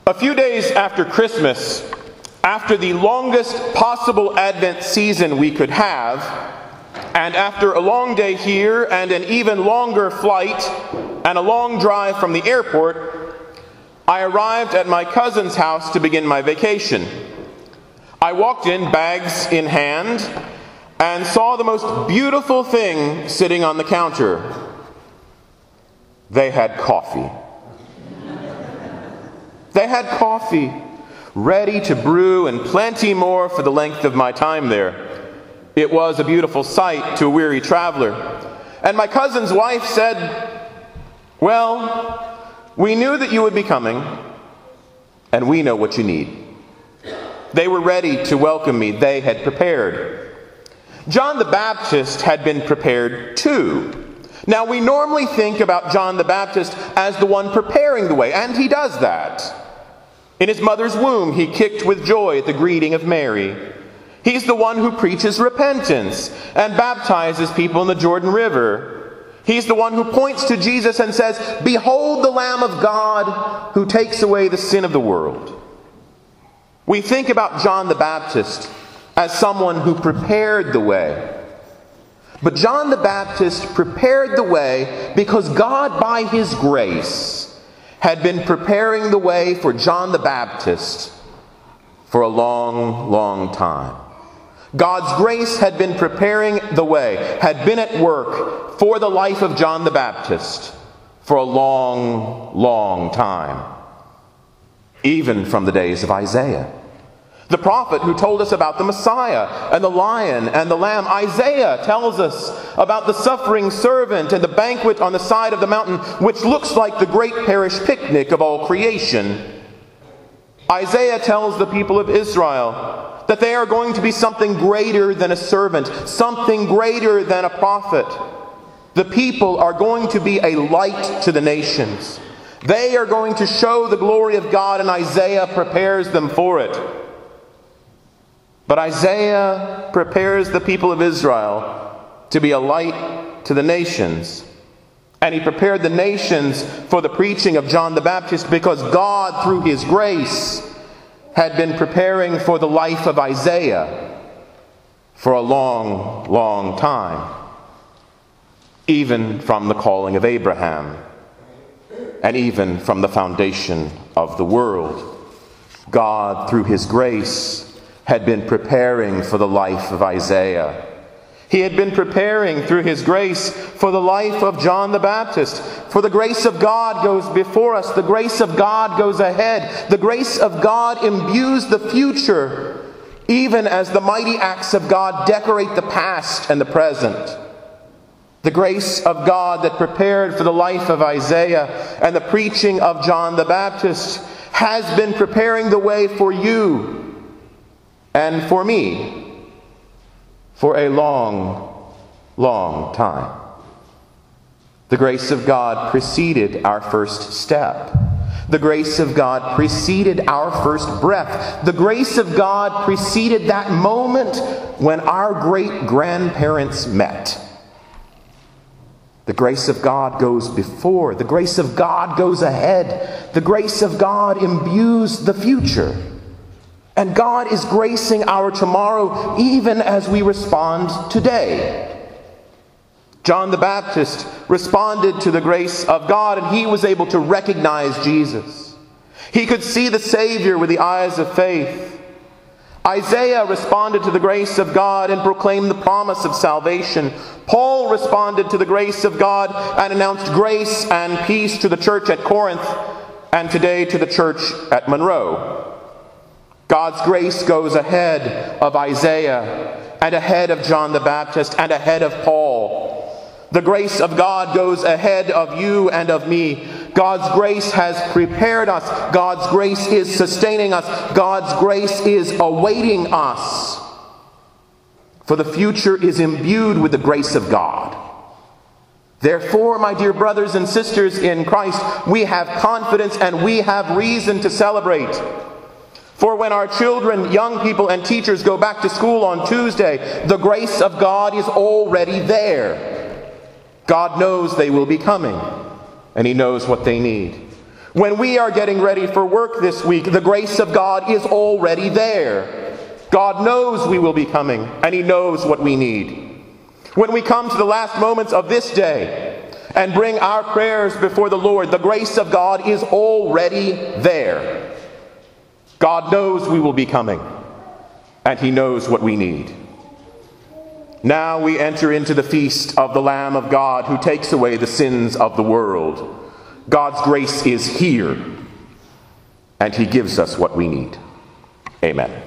A few days after Christmas, after the longest possible Advent season we could have, and after a long day here and an even longer flight and a long drive from the airport, I arrived at my cousin's house to begin my vacation. I walked in, bags in hand, and saw the most beautiful thing sitting on the counter. They had coffee. They had coffee, ready to brew, and plenty more for the length of my time there. It was a beautiful sight to a weary traveler. And my cousin's wife said, "Well, we knew that you would be coming, and we know what you need." They were ready to welcome me. They had prepared. John the Baptist had been prepared too. Now, we normally think about John the Baptist as the one preparing the way, and he does that. In his mother's womb, he kicked with joy at the greeting of Mary. He's the one who preaches repentance and baptizes people in the Jordan River. He's the one who points to Jesus and says, "Behold the Lamb of God who takes away the sin of the world." We think about John the Baptist as someone who prepared the way. But John the Baptist prepared the way because God, by His grace, had been preparing the way for John the Baptist for a long, long time. God's grace had been preparing the way, had been at work for the life of John the Baptist for a long, long time. Even from the days of Isaiah, the prophet who told us about the Messiah and the lion and the lamb. Isaiah tells us about the suffering servant and the banquet on the side of the mountain, which looks like the great parish picnic of all creation. Isaiah tells the people of Israel that they are going to be something greater than a servant, something greater than a prophet. The people are going to be a light to the nations. They are going to show the glory of God, and Isaiah prepares them for it. But Isaiah prepares the people of Israel to be a light to the nations. And he prepared the nations for the preaching of John the Baptist because God, through His grace, had been preparing for the life of Isaiah for a long, long time. Even from the calling of Abraham, and even from the foundation of the world, God, through His grace, had been preparing for the life of Isaiah. He had been preparing through His grace for the life of John the Baptist. For the grace of God goes before us. The grace of God goes ahead. The grace of God imbues the future, even as the mighty acts of God decorate the past and the present. The grace of God that prepared for the life of Isaiah and the preaching of John the Baptist has been preparing the way for you and for me for a long, long time. The grace of God preceded our first step. The grace of God preceded our first breath. The grace of God preceded that moment when our great-grandparents met. The grace of God goes before. The grace of God goes ahead. The grace of God imbues the future. And God is gracing our tomorrow even as we respond today. John the Baptist responded to the grace of God, and he was able to recognize Jesus. He could see the Savior with the eyes of faith. Isaiah responded to the grace of God and proclaimed the promise of salvation. Paul responded to the grace of God and announced grace and peace to the church at Corinth and today to the church at Monroe. God's grace goes ahead of Isaiah and ahead of John the Baptist and ahead of Paul. The grace of God goes ahead of you and of me. God's grace has prepared us. God's grace is sustaining us. God's grace is awaiting us. For the future is imbued with the grace of God. Therefore, my dear brothers and sisters in Christ, we have confidence and we have reason to celebrate. For when our children, young people, and teachers go back to school on Tuesday, the grace of God is already there. God knows they will be coming, and He knows what they need. When we are getting ready for work this week, the grace of God is already there. God knows we will be coming, and He knows what we need. When we come to the last moments of this day and bring our prayers before the Lord, the grace of God is already there. God knows we will be coming, and He knows what we need. Now we enter into the feast of the Lamb of God who takes away the sins of the world. God's grace is here, and He gives us what we need. Amen.